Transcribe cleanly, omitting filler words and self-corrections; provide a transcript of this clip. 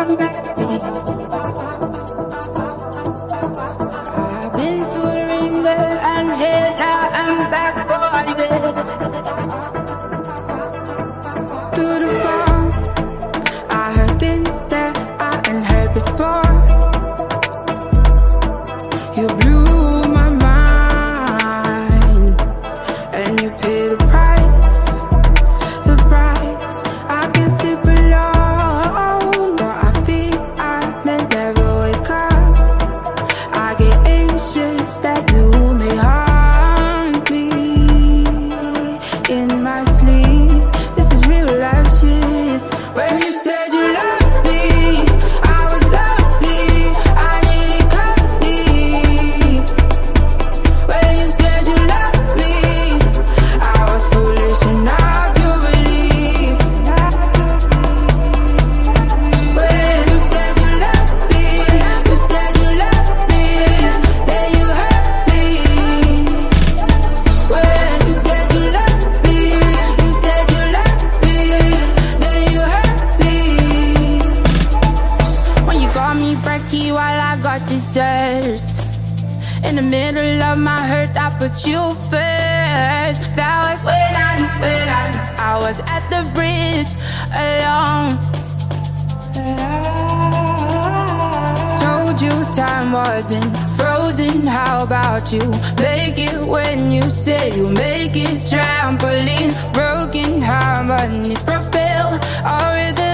I've been through the ringer and here now I'm back for it. Through the fall, I heard things that I hadn't heard before. You blew my mind, and you paid the price, the price. I can't sleep alone, but I feel I may never wake up. I get anxious that you may haunt me in my sleep. This is real life shit. When you said you loved me, I was lovely. I nearly cut me. When you said you loved me, I was foolish enough to believe. When you said you loved me, you said you loved me, then you hurt me. When you said you loved me, you said you loved me, then you hurt me. When you got me breaky while I got dessert. In the middle of my hurt, I put you first. That was when I was at the bridge alone. Told you time wasn't frozen. How about you make it when you say you make it? Trampoline, broken harmonies propel our rhythm.